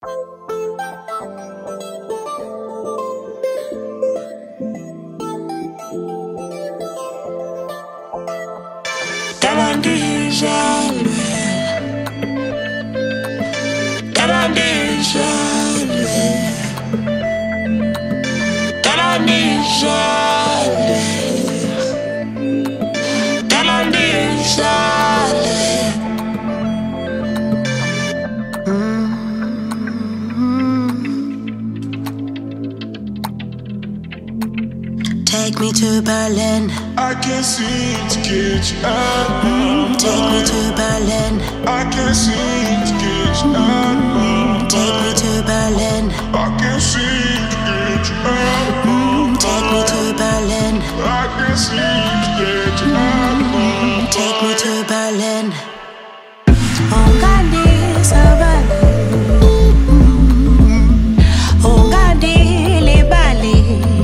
Take me to Berlin. I can't seem to get you out of my mind. Take me to Berlin. I can't seem to get you out of my mind. Take me to Berlin. I can't seem to get you out of my mind. Take me to Berlin. I can't seem to get you out of my mind. Take me to Berlin. Ungandi sabali, ungandi libali,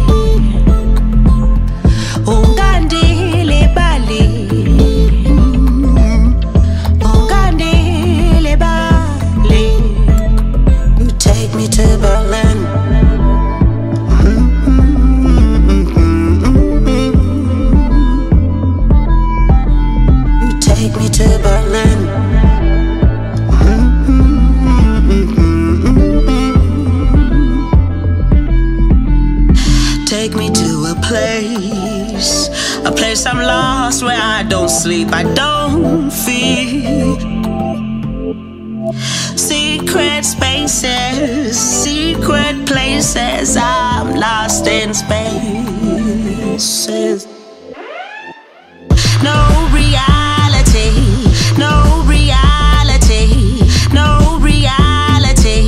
ungandi libali, ungandi libali. You take me to Berlin. You take me to Berlin. Take me to a place I'm lost, where I don't sleep, I don't feel. Secret spaces, secret places, I'm lost in spaces. No reality, no reality, no reality,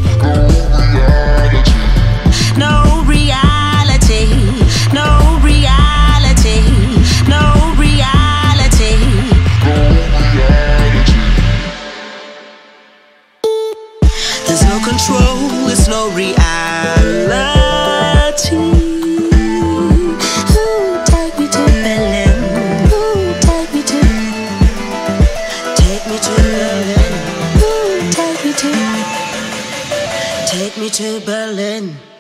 no reality, no reality, no reality. There's no control, there's no reality. Ooh, take me to Berlin. Ooh, take me to Berlin. Ooh, take me to Berlin.